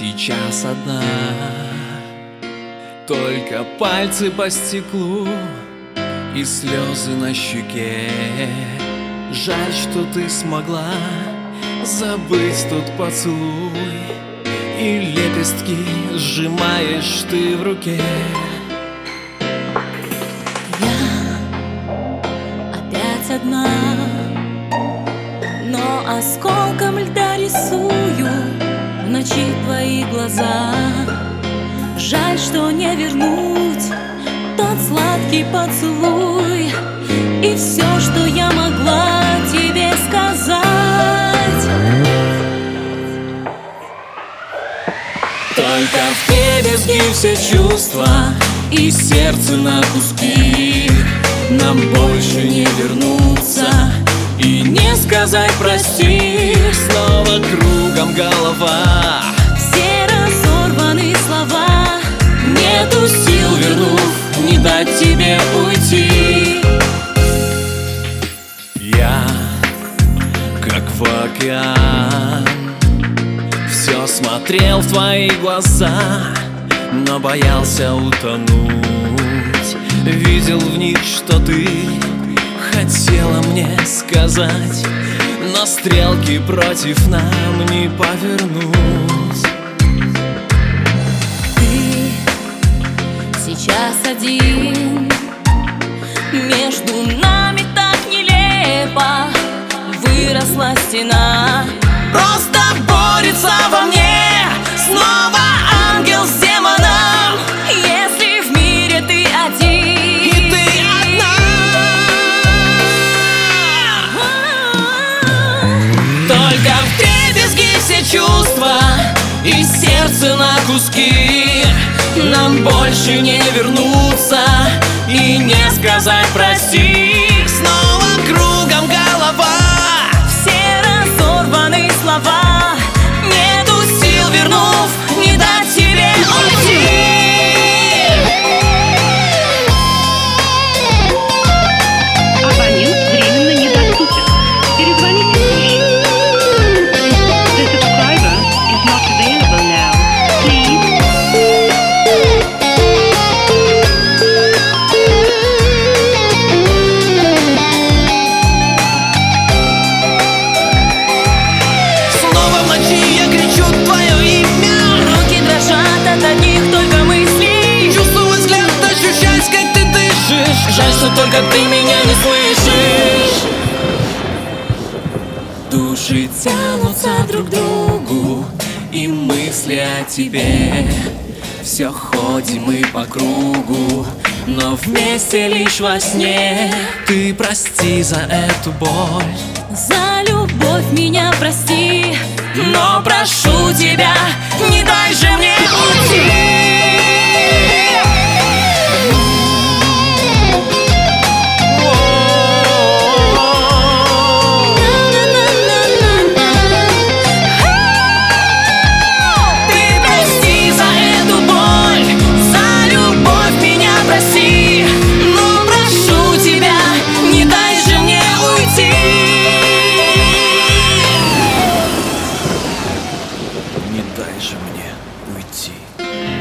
сейчас одна, только пальцы по стеклу и слезы на щеке. Жаль, что ты смогла забыть тот поцелуй, и лепестки сжимаешь ты в руке. Я опять одна, но осколком льда рисую в ночи твои глаза. Жаль, что не вернуть тот сладкий поцелуй и все, что я могла тебе сказать. Только вдребезги все чувства и сердце на куски. Нам больше не вернуться и не сказать прости. Снова кругом голова, все разорваны слова. Нету сил, вернув, не дать тебе уйти. я как в океан все смотрел в твои глаза, но боялся утонуть. Видел в них, что ты хотела мне сказать, но стрелки против нам не повернуть. Ты сейчас один, между нами так нелепо выросла стена. Просто борется во мне снова ангел с демоном. Если в мире ты один и ты одна, только вдребезги все чувства и сердце на куски. Нам больше не вернуться и не сказать прости. Снова кругом голова, все разорваны слова. Нету сил, вернув, не дать тебе уйти. Абонент временно недоступен. Перезвоните позже. The subscriber is not available now. Please. снова в ночи я кричу твое имя. Руки дрожат от одних только мыслей. Чувствую взгляд, ощущать, как ты дышишь. Жаль, что только ты меня не слышишь. Души тянутся друг к другу, и мысли о тебе. Все ходим мы по кругу, но вместе лишь во сне. Ты прости за эту боль, За любовь меня прости, но прошу тебя, не дай же мне уйти. Ты прости за эту боль, за любовь меня прости, но прошу тебя, не дай же мне уйти. не дай же мне уйти.